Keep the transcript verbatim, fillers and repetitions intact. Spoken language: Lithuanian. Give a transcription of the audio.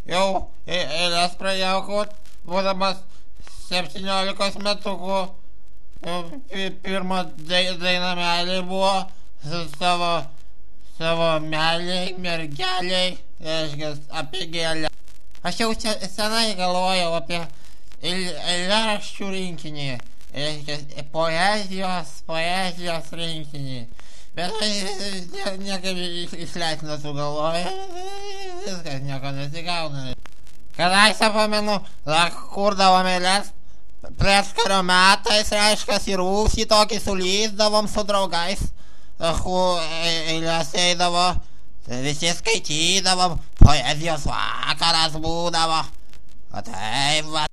jau e- eilės pradėjau kurt, būdamas septyniolikos metukų. E, pi- Pirma dai- daina meilė buvo su savo, savo meiliai, mergeliai, reiškia, apie gėlę. Aš jau se- senai galvojau apie eil- eilėraščių rinkinį, reiškia, poezijos, poezijos rinkinį. Bet aš niekaip išleist nesugalvoju, viskas nieko nesigauna. Kadaise pamenu, dar kurdavom eilės prieš kario metais, reiškia, ir ūsį tokį sulysdavom su draugais, eilės eidavo, visi skaitydavom, poezijos vakaras būdavo, o taip va.